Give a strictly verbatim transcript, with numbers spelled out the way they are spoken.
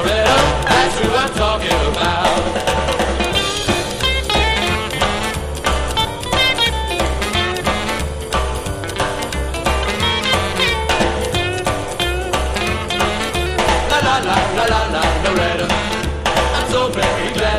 Loretta, that's who I'm talking about. La la la la la la Loretta, I'm so very glad.